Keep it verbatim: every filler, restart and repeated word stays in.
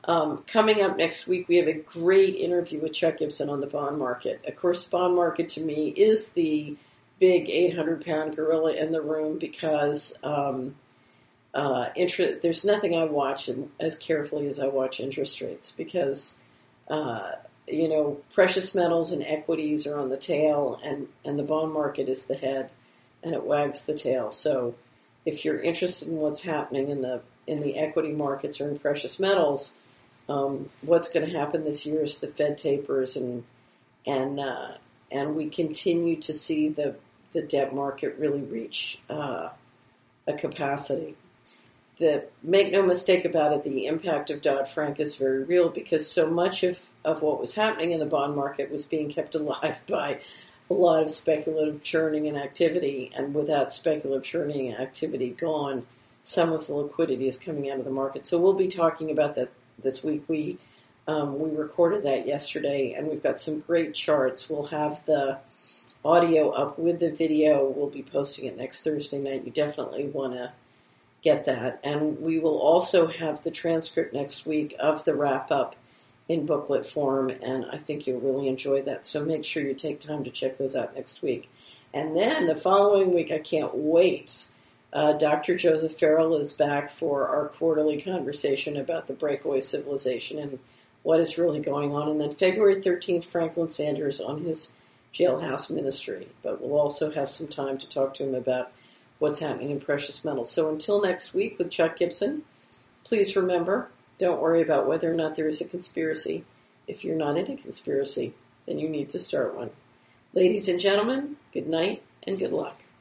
Um, coming up next week, we have a great interview with Chuck Gibson on the bond market. Of course, bond market to me is the big eight hundred pound gorilla in the room because um, uh, interest, there's nothing I watch as carefully as I watch interest rates because, uh, you know, precious metals and equities are on the tail and, and the bond market is the head and it wags the tail. So if you're interested in what's happening in the in the equity markets or in precious metals, um, what's going to happen this year is the Fed tapers and and uh, and we continue to see the the debt market really reach uh, a capacity. The, make no mistake about it, the impact of Dodd-Frank is very real because so much of, of what was happening in the bond market was being kept alive by a lot of speculative churning and activity, and without speculative churning and activity gone, some of the liquidity is coming out of the market. So we'll be talking about that this week. We um, we recorded that yesterday, and we've got some great charts. We'll have the audio up with the video. We'll be posting it next Thursday night. You definitely want to get that. And we will also have the transcript next week of the wrap-up in booklet form, and I think you'll really enjoy that. So make sure you take time to check those out next week. And then the following week, I can't wait. Uh, Doctor Joseph Farrell is back for our quarterly conversation about the breakaway civilization and what is really going on. And then February thirteenth, Franklin Sanders on his jailhouse ministry. But we'll also have some time to talk to him about what's happening in precious metals. So until next week with Chuck Gibson, please remember, don't worry about whether or not there is a conspiracy. If you're not in a conspiracy, then you need to start one. Ladies and gentlemen, good night and good luck.